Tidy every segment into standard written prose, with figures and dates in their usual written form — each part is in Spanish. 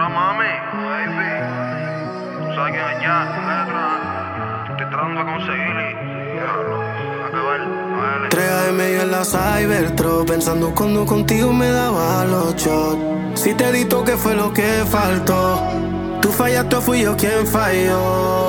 Dímelo, mami, baby. Tú sabes quién es ya, letra. Estoy tratando de conseguir y diablo, a acabar, vale. 3 AM yo en la Cybertruck, pensando cuando contigo me daba los shots. Si te di toque fue lo que faltó. Tú fallaste o fui yo quien falló.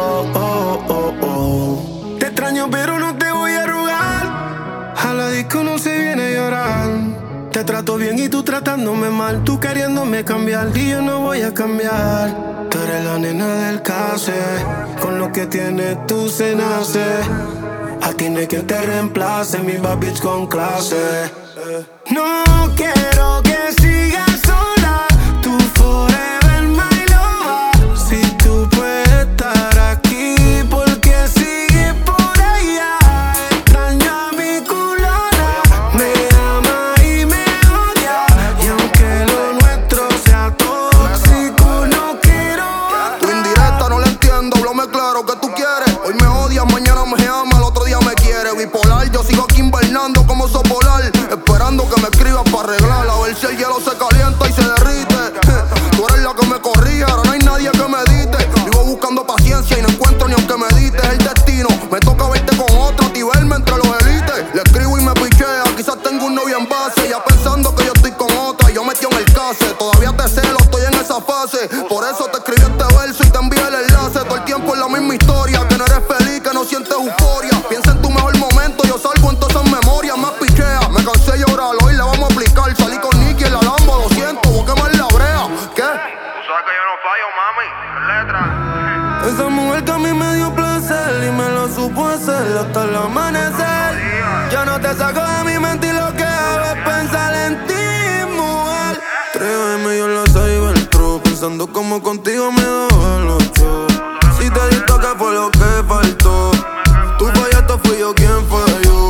Te extraño pero no te voy a rogar. A la disco no se viene a llorar. Te trato bien y tú tratándome mal. Tú queriéndome cambiar y yo no voy a cambiar. Tú eres la nena del case. Con lo que tienes tú se nace. A ti no hay quien te reemplace. Mi bad bitch con clase. No quiero que sigas sola. Tú forever my lover. Si tú puedes estar aquí, porque sigues por allá. Extraño a mi culona. Me ama y me odia. Y aunque lo nuestro sea tóxico, no quiero otra. Tu indirecta no la entiendo, háblame claro, ¿qué tú quieres? Hoy me odias, mañana me ama, al otro día me quiere. Bipolar, yo sigo aquí invernando como sopolar, esperando que me escribas para arreglar. A ver si el hielo se calienta y se derrite. Tú eres la que me corrige, ahora no hay nadie que me dite. Vivo buscando paciencia y no encuentro ni aunque me dites. El destino, me toca verte con otro, ti verme entre los elites. Le escribo y me pichea, quizás tengo un novio en base. Ya pensando que yo estoy con otra y yo metí en el case. Todavía te celo, estoy en esa fase. Por eso te escribí este verso y te envié el enlace. Todo el tiempo es la misma historia, que no eres feliz, que no sientes euforia. Piensa en tu mejor momento, yo salgo en todas esas memorias. Más pichea, me cansé de llorar, hoy le vamos a aplicar. Salí con Nicky en la Lambo, 200, voy a quemar la brea. ¿Qué? Tú sabes que yo no fallo, mami, letra. Esa mujer que a mí me dio placer y me lo supo hacer hasta el amanecer. Yo no te saco de mi mente y lo que hago es pensar en ti, mujer. 3 AM yo en la Cybertruck, pensando como contigo me daba los shows. Si te di toque fue lo que faltó. Tú fallaste o fui yo quien falló.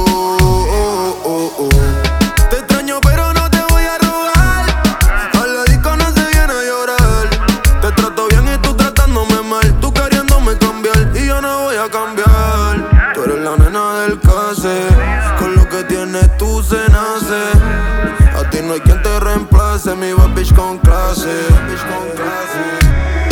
Te extraño pero no te voy a rogar. A la disco no se viene a llorar. Te trato bien y tú tratándome mal. Tú queriéndome cambiar y yo no voy a cambiar. Tú eres la nena del case. Con lo que tienes tú se nace. A ti no hay quien te reemplace. Mi bad bitch con clase.